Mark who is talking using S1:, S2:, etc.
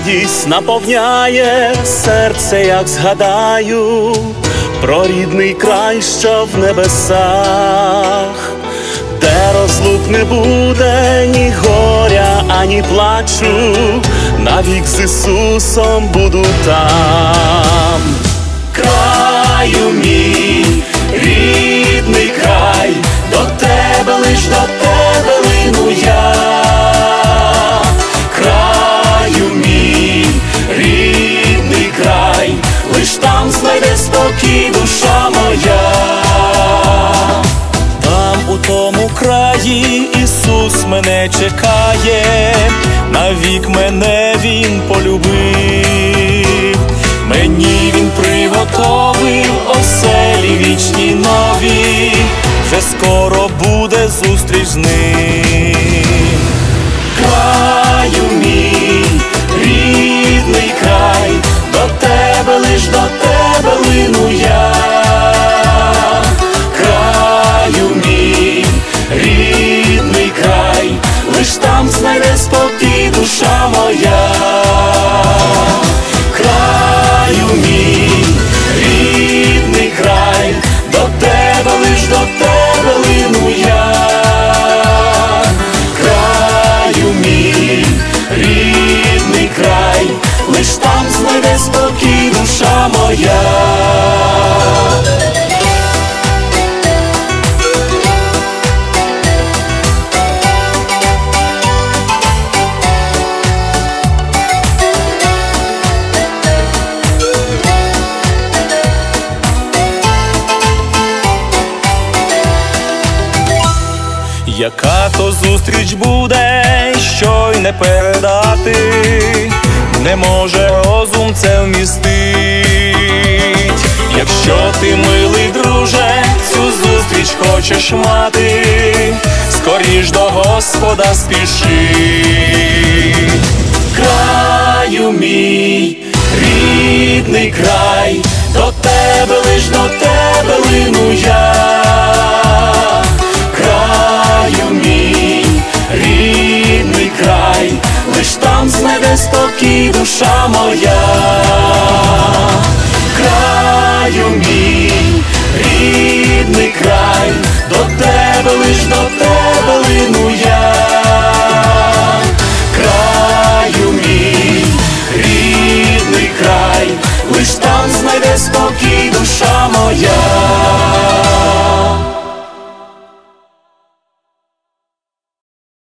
S1: радість наповняє серце, як згадаю про рідний край, що в небесах, де розлук не буде ні горя, ані плачу, навік з Ісусом буду там. Краю мій, рідний край, до тебе, лиш до тебе лину я. Краю мій, рідний край, лиш там знайде спокій душа моя. Там у тому краї Ісус мене чекає, навік мене Він полюбив. Мені Він приготовив оселі вічні нові, вже скоро буде зустріч з ним. Краю мій, рідний край, до тебе, лиш до тебе лину я. Краю мій, рідний край, лиш там знайде спокій душа моя. Краю мій, рідний край, до тебе, лиш до тебе лину я. Краю мій, рідний край, лиш там знайде спокій душа моя. Яка то зустріч буде, що й не передати, не може розум це вмістить. Якщо ти, милий друже, цю зустріч хочеш мати, скоріш до Господа спіши. Краю мій, рідний край, до тебе, лиш до тебе лину я. Краю мій, рідний край, лиш там знайде спокій душа моя. Краю мій, рідний край, до тебе, лиш до тебе лину я. Краю мій, рідний край, лиш там знайде спокій душа моя.